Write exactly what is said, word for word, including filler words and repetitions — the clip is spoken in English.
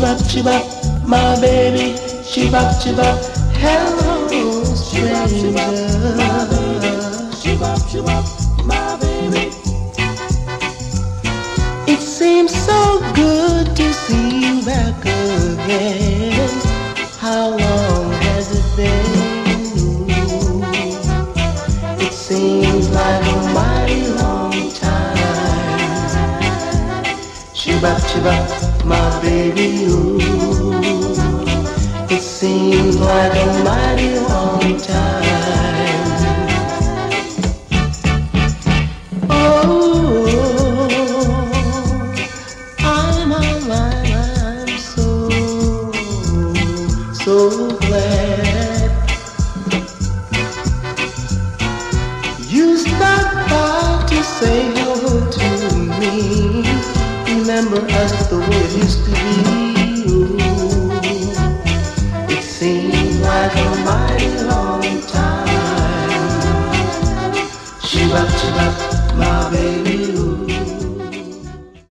Shibap, shibap, my baby. Shibap, shibap, hello, stranger. Shibap, shibap, my baby. It seems so good to see you back again. How long has it been? It seems like a mighty long time. Shibap, shibap, my baby, ooh. It seems like a mighty long time. Oh, I'm, I'm, I'm, I'm so, so glad you stopped by to say hello to me. Remember us the way it used to be. Ooh, it seems like a mighty long time. Shibap, shibap, my baby, ooh.